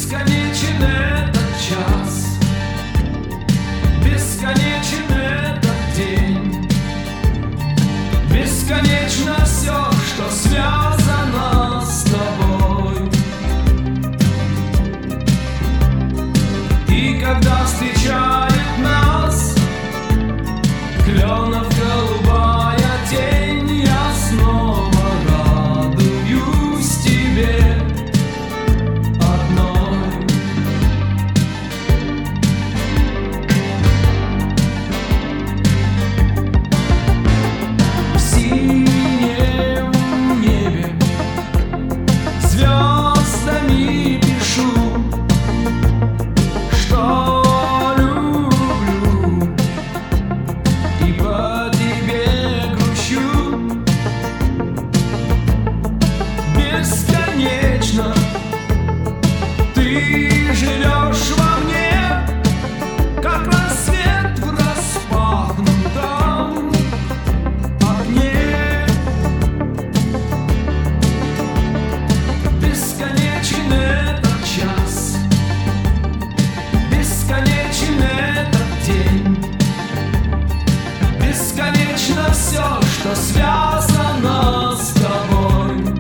Бесконечен этот час, бесконечен этот день, бесконечно все, что связано с тобой. И когда встречает нас кленов голубая тень, я снова радуюсь тебе одной. В синем небе звездами пишу, что люблю, и по тебе грущу. Бесконечно ты живешь во мне, как рассвет в распахнутом окне. Бесконечен этот час, бесконечен этот день, бесконечно все, что связано с тобой.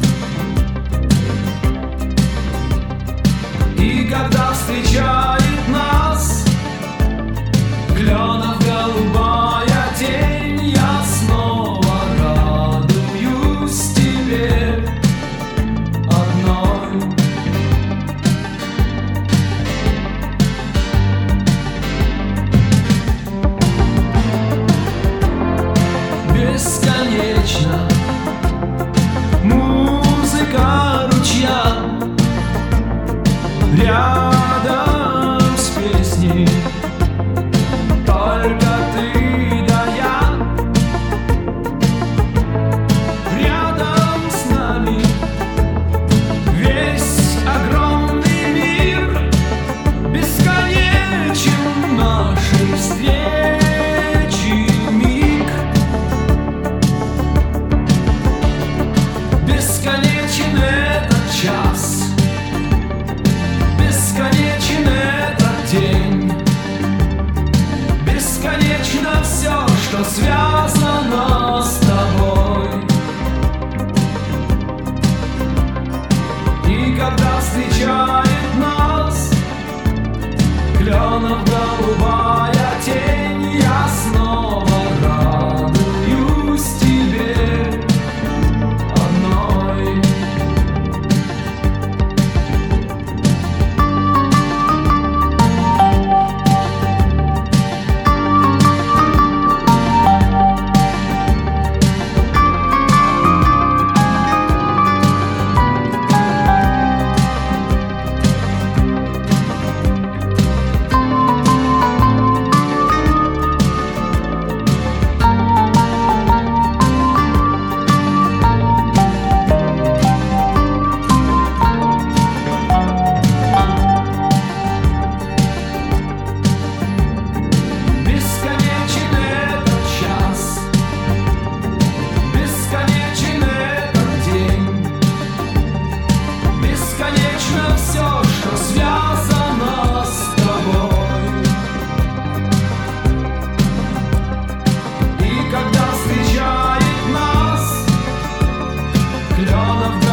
И когда встречает нас кленов голубая тень, я снова радуюсь тебе одной. Бесконечно музыка ручья рядом с песней, только ты да я. Рядом с нами весь огромный мир, бесконечен нашей встречи миг. Бесконечен этот час, бесконечен этот день, бесконечно все, что связано с тобой. И когда встречает нас кленов голубая тень, я снова радуюсь тебе одной. Бесконечен этот час, бесконечен этот день, бесконечно все, что связано с тобой. И когда встречает нас кленов